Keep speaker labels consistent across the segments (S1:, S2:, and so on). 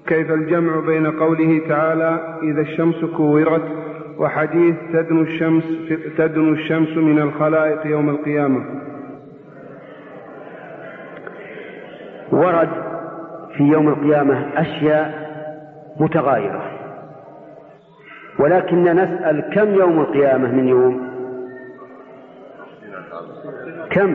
S1: كيف الجمع بين قوله تعالى إذا الشمس كورت وحديث تدنو الشمس من الخلائق يوم القيامة؟
S2: ورد في يوم القيامة أشياء متغايرة، ولكن نسأل كم يوم القيامة من يوم؟ كم؟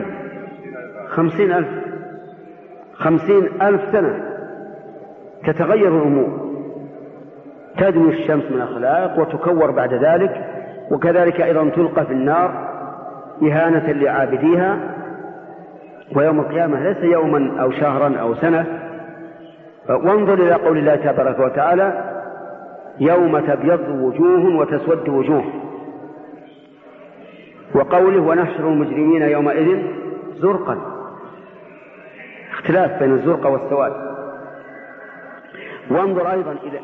S2: 50,000 سنة تتغير الأمور، تدنو الشمس من الخلائق وتكور بعد ذلك، وكذلك أيضا تلقى في النار إهانة لعابديها. ويوم القيامة ليس يوما أو شهرا أو سنة. وانظر إلى قول الله تبارك وتعالى يوم تبيض وجوه وتسود وجوه، وقوله ونحشر المجرمين يومئذ زرقا، اختلاف بين الزرق والسواد. وانظر أيضا إلى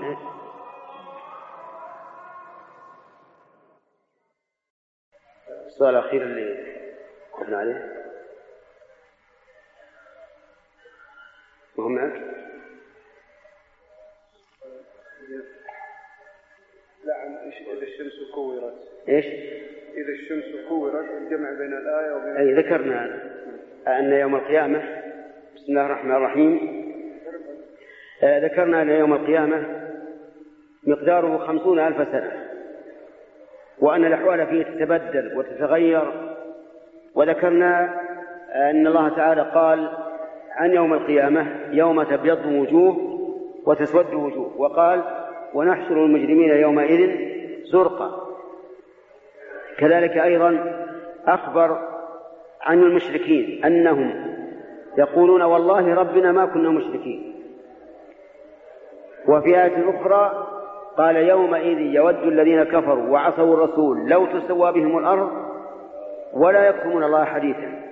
S2: السؤال الأخير اللي قلنا عليه، وهم معك؟
S1: لا، إذا الشمس كورت.
S2: إيش؟
S1: إذا الشمس كورت، الجمع بين الآية وبين
S2: أي ذكرنا أن يوم القيامة، بسم الله الرحمن الرحيم، ذكرنا أن يوم القيامة مقداره 50,000 سنة، وأن الأحوال فيه تتبدل وتتغير. وذكرنا أن الله تعالى قال عن يوم القيامة يوم تبيض وجوه وتسود وجوه، وقال ونحشر المجرمين يومئذ زرقا. كذلك أيضا أخبر عن المشركين أنهم يقولون والله ربنا ما كنا مشركين. وفي آية أخرى قال يومئذ يود الذين كفروا وعصوا الرسول لو تسوى بهم الأرض ولا يكتمون الله حديثا.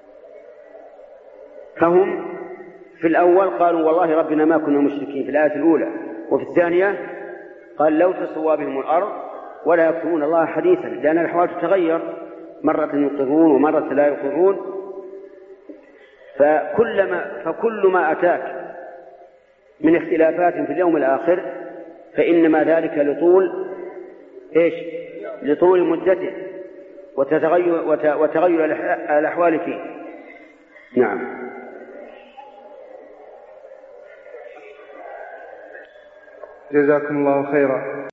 S2: فهم في الأول قالوا والله ربنا ما كنا مشركين في الآية الأولى، وفي الثانية قال لو تسوى بهم الأرض ولا يكتمون الله حديثا، لأن الأحوال تتغير، مرة يقرون ومرة لا يقرون. فكل ما أتاك من اختلافات في اليوم الآخر فإنما ذلك لطول مدته وتغير الأحوال فيه. نعم.
S1: جزاكم الله خيرا.